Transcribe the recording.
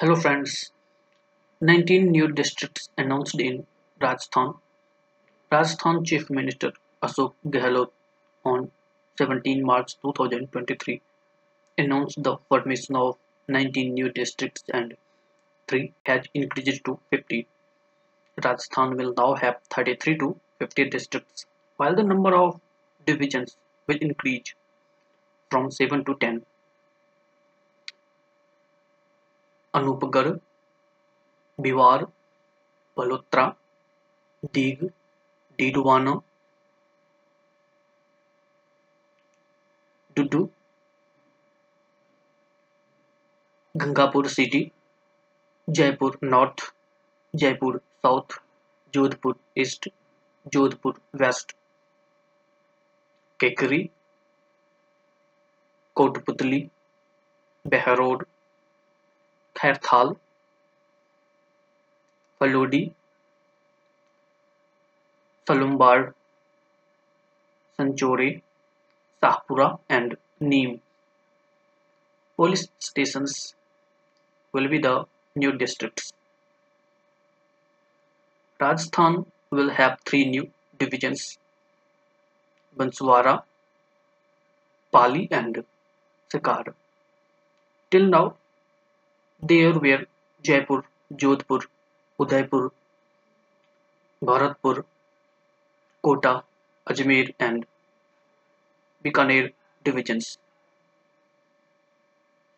Hello friends, 19 new districts announced in Rajasthan. Rajasthan Chief Minister Ashok Gehlot on 17 March 2023 announced the formation of 19 new districts and 3 has increased to 50. Rajasthan will now have 33 to 50 districts, while the number of divisions will increase from 7 to 10. Anupgarh, Bhiwar, Balotra, Dig, Didwana, Dudu, Gangapur City, Jaipur North, Jaipur South, Jodhpur East, Jodhpur West, Kekri, Kotputli, Behror, Khairthal, Falodi, Salumbard, Sanchore, Sahpura and Neem. Police stations will be the new districts. Rajasthan will have 3 new divisions: Banswara, Pali and Sikar. Till now, there were Jaipur, Jodhpur, Udaipur, Bharatpur, Kota, Ajmer and Bikaner divisions.